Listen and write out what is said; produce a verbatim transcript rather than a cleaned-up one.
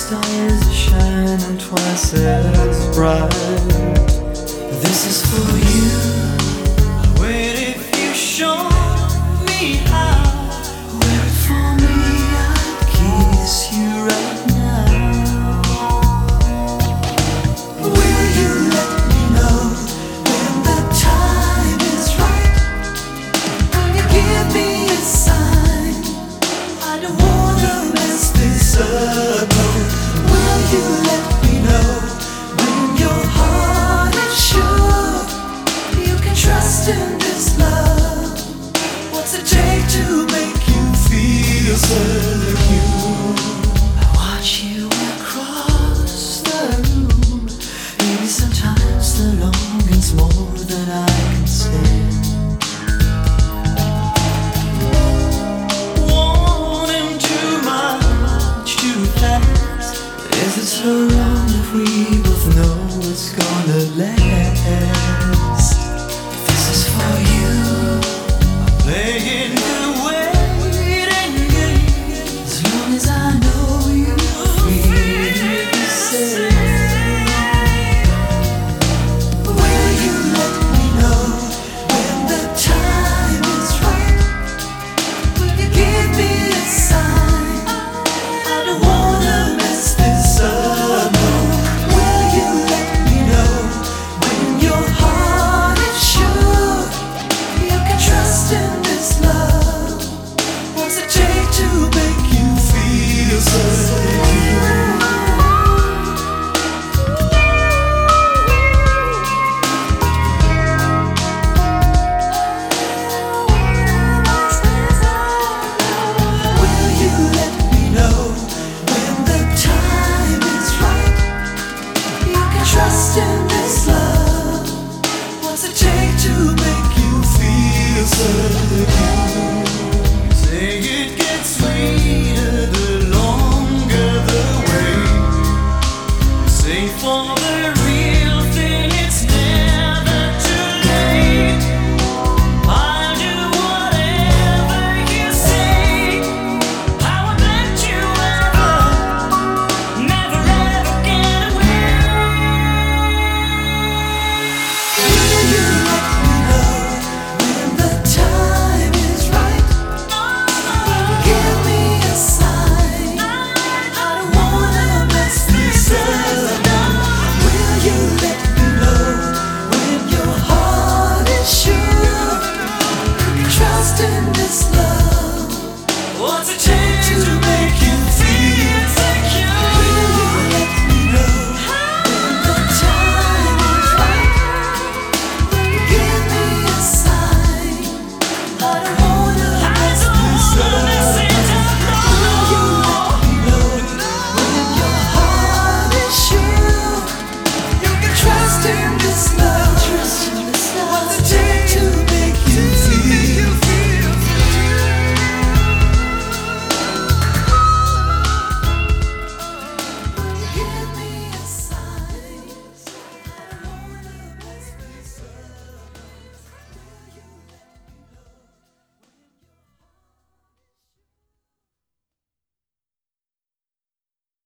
stars are shining twice as bright. This is for you. Wait, if you show me how, wait for me, I'll kiss you right now. Will you let me know when the time is right? Will you give me a sign? I don't wanna mess this up. Will you let me know when your heart is sure you can trust in this love? What's it take to make you feel secure? I watch you across the room. Maybe sometimes the longing's more than I can stand. Wanting too much too fast. Is it so wrong if we both know it's gonna last? This is for you. I'm playing the waiting game. As long as I know you feel the same. Will you let me know when the time is right? Will you give me a sign? I don't wanna mess this up. Will you let me know when your heart is sure you can trust in this love? What's it take to make you feel secure? Will you let me know when the time is right? You can trust in this love. What's it take to make you feel secure?